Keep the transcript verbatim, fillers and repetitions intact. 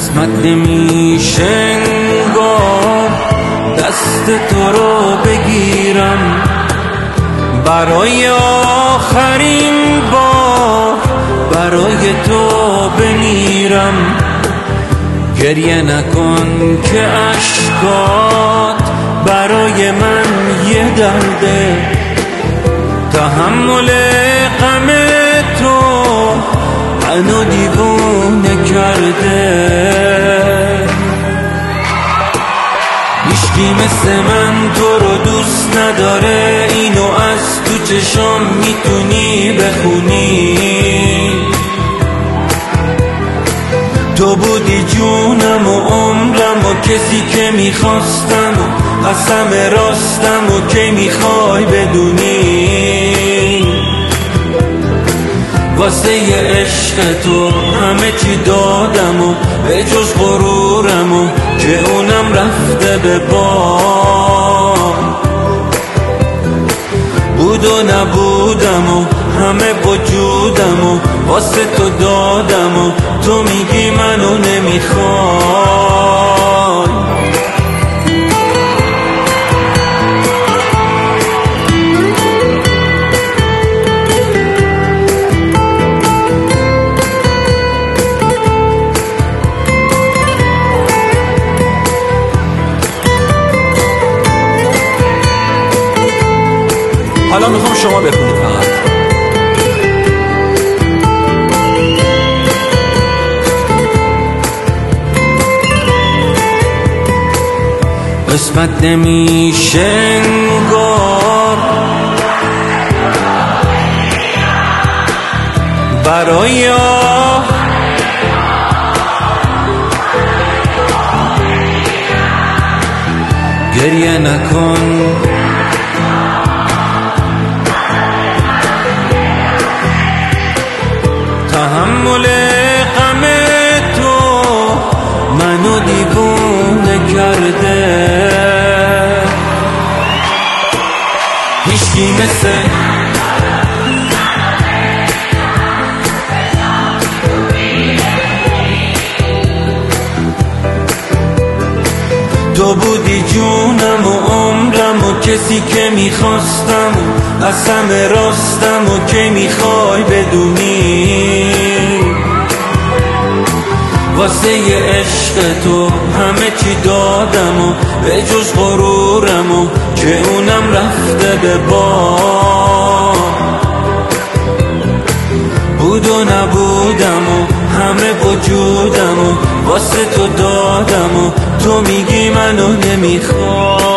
قسمت نمیشه انگار دست تو رو بگیرم، برای آخرین بار برای تو بمیرم. گریه نکن که اشکات برای من یه درده، تحمل غم تو منو دیوونه کرده. هیچکی مثل من تو رو دوست نداره، اینو از تو چشام میتونی بخونی. تو بودی جونم و عمرم و کسی که میخواستم و قسم راستم و که میخوای بدونی. واسه عشق تو همه چی دادم و به جز غرورم و که اونم رفته به باد. بود و نبودم و همه وجودم و واسه تو دادم و تو میگی منو نمیخوای. حالا میخوام شما بخونید فقط. قسمت نمیشه انگار برای گریه نکن تحمل غم تو منو دیوونه کرده. هیچکی مثل تو بودی جونم و عمرم و کسی که میخواستم و قسم راستم و که میخوای بدونی. واسه عشق تو همه چی دادم و به جز غرورم و که اونم رفته به باد. بود و نبودم و همه وجودم و واسه تو دادم و تو میگی منو نمیخوای.